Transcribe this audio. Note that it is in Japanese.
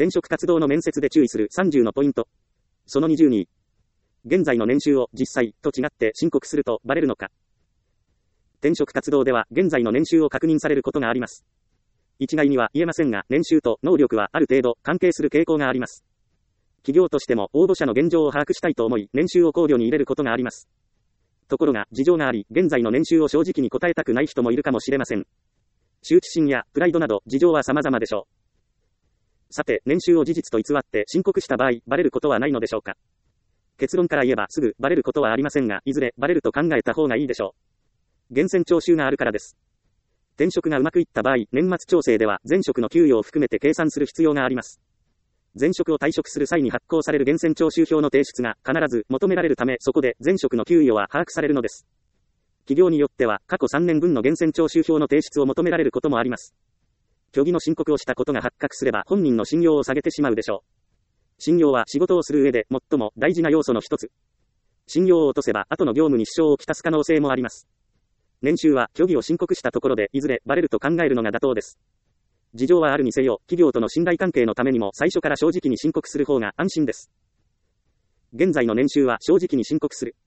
転職活動の面接で注意する30のポイント。その20に、現在の年収を実際と違って申告するとバレるのか。転職活動では現在の年収を確認されることがあります。一概には言えませんが、年収と能力はある程度関係する傾向があります。企業としても応募者の現状を把握したいと思い、年収を考慮に入れることがあります。ところが、事情があり、現在の年収を正直に答えたくない人もいるかもしれません。羞恥心やプライドなど事情は様々でしょう。さて、年収を事実と偽って申告した場合、バレることはないのでしょうか。結論から言えばすぐバレることはありませんが、いずれバレると考えた方がいいでしょう。源泉徴収があるからです。転職がうまくいった場合、年末調整では前職の給与を含めて計算する必要があります。前職を退職する際に発行される源泉徴収票の提出が必ず求められるため、そこで前職の給与は把握されるのです。企業によっては過去3年分の源泉徴収票の提出を求められることもあります。虚偽の申告をしたことが発覚すれば本人の信用を下げてしまうでしょう。信用は仕事をする上で最も大事な要素の一つ。信用を落とせば後の業務に支障をきたす可能性もあります。年収は虚偽を申告したところでいずれバレると考えるのが妥当です。事情はあるにせよ、企業との信頼関係のためにも最初から正直に申告する方が安心です。現在の年収は正直に申告する。